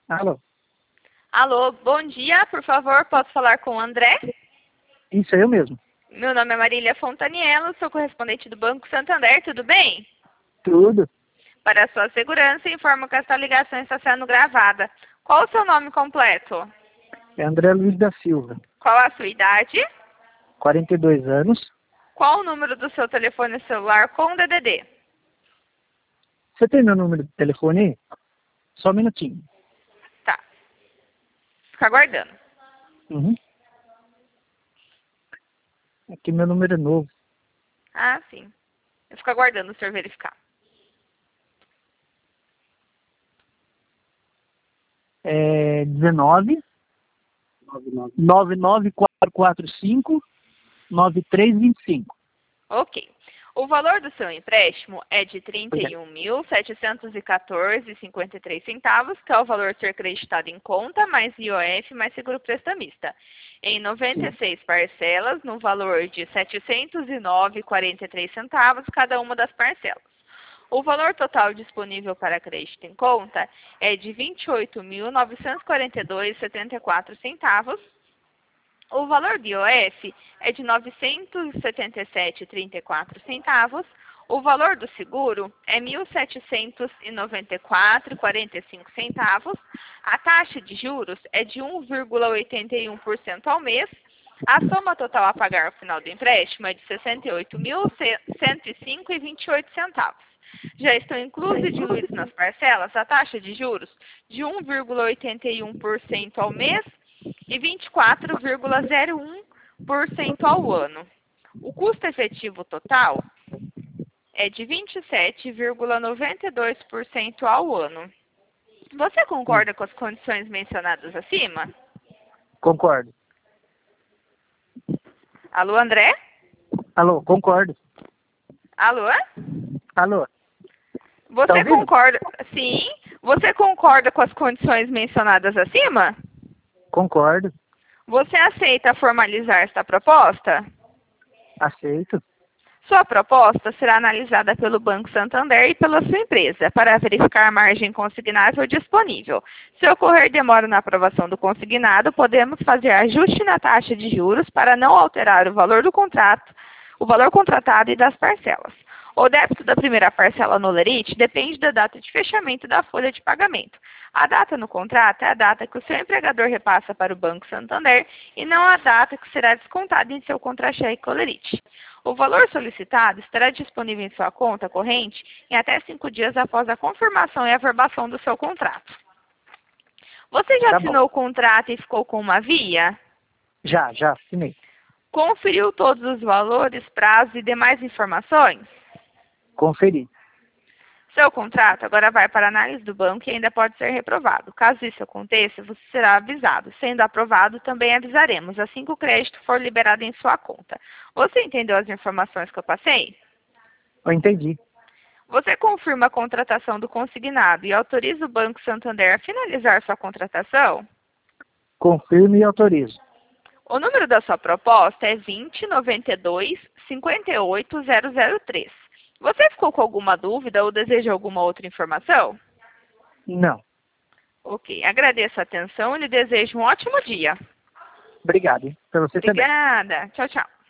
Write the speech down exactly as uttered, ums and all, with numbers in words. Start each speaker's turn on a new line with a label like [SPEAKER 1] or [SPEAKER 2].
[SPEAKER 1] Alô?
[SPEAKER 2] Alô, bom dia, por favor, posso falar com o André?
[SPEAKER 1] Isso, é eu mesmo.
[SPEAKER 2] Meu nome é Marília Fontaniello, sou correspondente do Banco Santander, tudo bem?
[SPEAKER 1] Tudo.
[SPEAKER 2] Para a sua segurança, informo que esta ligação está sendo gravada. Qual o seu nome completo?
[SPEAKER 1] É André Luiz da Silva.
[SPEAKER 2] Qual a sua idade?
[SPEAKER 1] quarenta e dois anos.
[SPEAKER 2] Qual o número do seu telefone celular com D D D?
[SPEAKER 1] Você tem meu número de telefone aí? Só um minutinho.
[SPEAKER 2] Tá. Fica aguardando.
[SPEAKER 1] Uhum. Aqui meu número é novo.
[SPEAKER 2] Ah, sim. Eu fico aguardando o senhor verificar.
[SPEAKER 1] É dezenove, nove nove quatro quatro cinco, nove três dois cinco.
[SPEAKER 2] Ok. O valor do seu empréstimo é de trinta e um mil, setecentos e quatorze reais e cinquenta e três centavos, que é o valor a ser creditado em conta, mais I O F, mais seguro prestamista, em noventa e seis parcelas, no valor de setecentos e nove reais e quarenta e três centavos, cada uma das parcelas. O valor total disponível para crédito em conta é de vinte e oito mil, novecentos e quarenta e dois reais e setenta e quatro centavos. O valor do I O F é de novecentos e setenta e sete reais e trinta e quatro centavos. O valor do seguro é mil setecentos e noventa e quatro reais e quarenta e cinco centavos. A taxa de juros é de um vírgula oitenta e um por cento ao mês. A soma total a pagar ao final do empréstimo é de sessenta e oito mil, cento e cinco reais e vinte e oito centavos. Já estão inclusos e diluídos nas parcelas a taxa de juros de um vírgula oitenta e um por cento ao mês e vinte e quatro vírgula zero um por cento ao ano. O custo efetivo total é de vinte e sete vírgula noventa e dois por cento ao ano. Você concorda com as condições mencionadas acima?
[SPEAKER 1] Concordo.
[SPEAKER 2] Alô, André?
[SPEAKER 1] Alô, concordo.
[SPEAKER 2] Alô?
[SPEAKER 1] Alô? Tá
[SPEAKER 2] Você
[SPEAKER 1] ouvindo?
[SPEAKER 2] concorda? Sim. Você concorda com as condições mencionadas acima?
[SPEAKER 1] Concordo.
[SPEAKER 2] Você aceita formalizar esta proposta?
[SPEAKER 1] Aceito.
[SPEAKER 2] Sua proposta será analisada pelo Banco Santander e pela sua empresa para verificar a margem consignável disponível. Se ocorrer demora na aprovação do consignado, podemos fazer ajuste na taxa de juros para não alterar o valor do contrato, o valor contratado e das parcelas. O débito da primeira parcela no lerite depende da data de fechamento da folha de pagamento. A data no contrato é a data que o seu empregador repassa para o Banco Santander e não a data que será descontada em seu contra-cheque ou lerite. O valor solicitado estará disponível em sua conta corrente em até cinco dias após a confirmação e averbação do seu contrato. Você já
[SPEAKER 1] Tá
[SPEAKER 2] assinou
[SPEAKER 1] bom.
[SPEAKER 2] o contrato e ficou com uma via?
[SPEAKER 1] Já, já assinei.
[SPEAKER 2] Conferiu todos os valores, prazos e demais informações?
[SPEAKER 1] Conferi.
[SPEAKER 2] Seu contrato agora vai para a análise do banco e ainda pode ser reprovado. Caso isso aconteça, você será avisado. Sendo aprovado, também avisaremos assim que o crédito for liberado em sua conta. Você entendeu as informações que eu passei?
[SPEAKER 1] Eu entendi.
[SPEAKER 2] Você confirma a contratação do consignado e autoriza o Banco Santander a finalizar sua contratação?
[SPEAKER 1] Confirmo e autorizo.
[SPEAKER 2] O número da sua proposta é vinte, noventa e dois, cinquenta e oito, zero zero três. Você ficou com alguma dúvida ou deseja alguma outra informação?
[SPEAKER 1] Não.
[SPEAKER 2] Ok, agradeço a atenção e lhe desejo um ótimo dia.
[SPEAKER 1] Obrigado, hein? Pra você também.
[SPEAKER 2] Obrigada. Tchau, tchau.